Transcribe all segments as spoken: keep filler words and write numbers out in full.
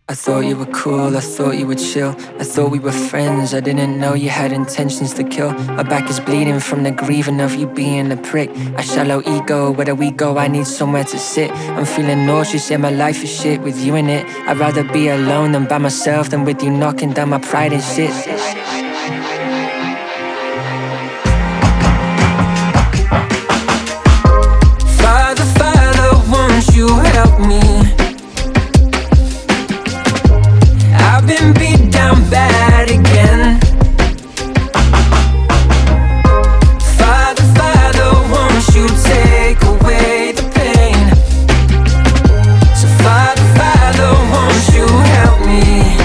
I thought you were cool, I thought you were chill. I thought we were friends, I didn't know you had intentions to kill. My back is bleeding from the grieving of you being a prick. A shallow ego, where do we go? I need somewhere to sit. I'm feeling nauseous, yeah, my life is shit with you in it. I'd rather be alone than by myself, than with you knocking down my pride and shit. Father, Father, won't you help me? I've been beat down bad again. Father, Father, won't you take away the pain? So Father, Father, won't you help me?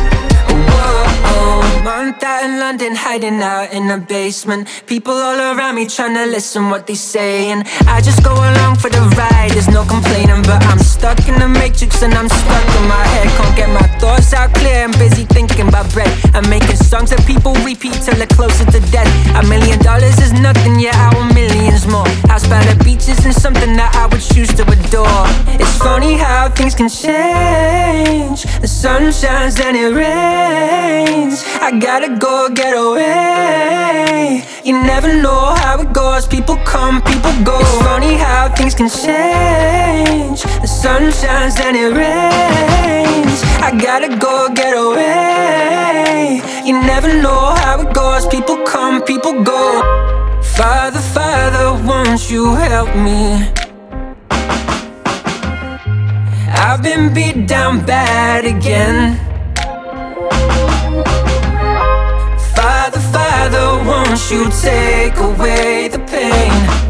Whoa, month out in London, hiding out in the basement. People all around me trying to listen what they say, and I just go along for the ride, there's no complaining. But I'm stuck in the matrix and I'm stuck in my head. Can't get my thoughts out clear, I'm busy thinking about bread. I'm making songs that people repeat till they're closer to death. A million dollars is nothing, yeah, I want millions more. House by the beaches and something that I would choose to adore. It's funny how things can change. The sun shines and it rains. I gotta go get away. You never know how it goes, people come, people go. It's funny how things can change. The sun shines and it rains. I gotta go get away. You never know how it goes, people come, people go. Father, Father, won't you help me? I've been beat down bad again. Father, Father, won't you take away the pain?